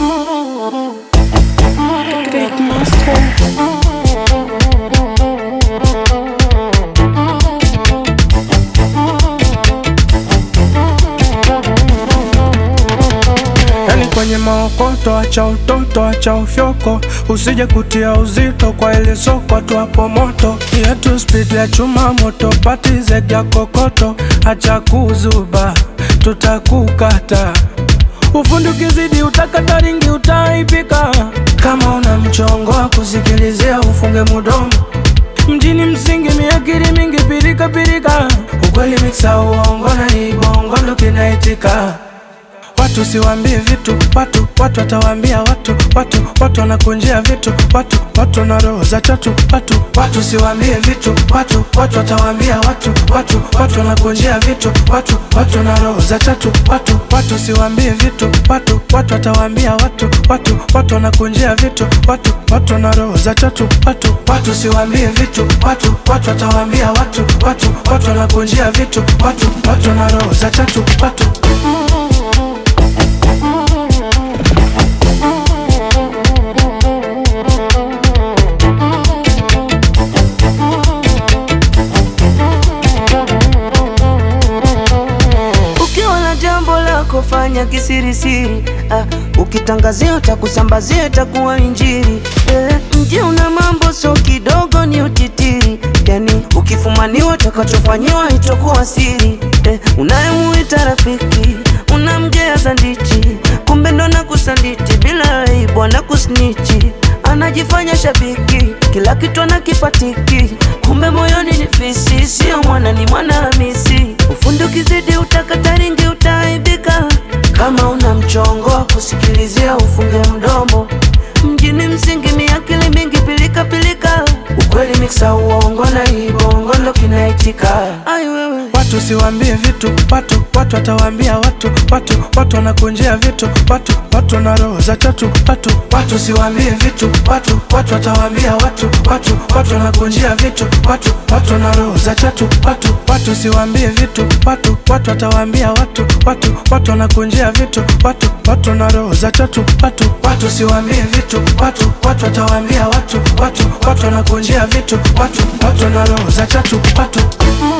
Big Monster. Yani kwenye maokoto, acha utoto, acha ufyoko, usije kutia uzito kwa ile soko tu hapo moto. Yetu speed ya chuma moto, pati zege ya kokoto, acha kuzuba, tutakukata. Ufundi ukizidi utakata ringi utaipika. Kama una mchongo wa kusikilizia ufunge mudomo. Mjini msingi miakiri mingi pirika pirika. Ukweli mixa uongo na hii bongo ndo kinaitika. Watu siwambie vitu, watu watawambia watu wanakunjia vitu, watu na roho za tatu, watu siwambie vitu, watu watawambia watu wanakunjia vitu, watu na roho za tatu, watu siwambie vitu, watu watawambia watu wanakunjia vitu, watu na roho za tatu, watu siwambie vitu, watu watawambia watu wanakunjia vitu, watu na roho za tatu, Fanya kisirisiri, ukitangazia utakusambazia itakuwa injiri. Mji una mambo so kidogo ni utitiri, yani ukifumaniwa utakachofanyiwa itakuwa siri. Unayemuita rafiki unamgea zandichi, kumbe ndo na kusanditi bila aibu na kusnichi. Anajifanya shabiki kila kitu anakipatiki, kumbe moyoni ni fisi, sio mwana ni mwana Hamisi. Ufundi ukizidi utakata ringi utaibika. Kama una mchongo wa kusikilizia ufunge mdomo. Mjini msingi miakili mingi pilika pilika. Ukweli mixa uongo na hii bongo ndo kinaitika. Ai wewe, watu siwambie vitu, watu watawambia watu wanakunjia vitu, watu na roho za tatu, watu siwambie vitu, watu watawambia watu wanakunjia vitu, watu na roho za tatu, watu siwambie vitu, watu watawambia watu wanakunjia vitu, watu na roho za tatu, watu siwambie vitu, watu watawambia watu wanakunjia vitu, watu na roho za tatu,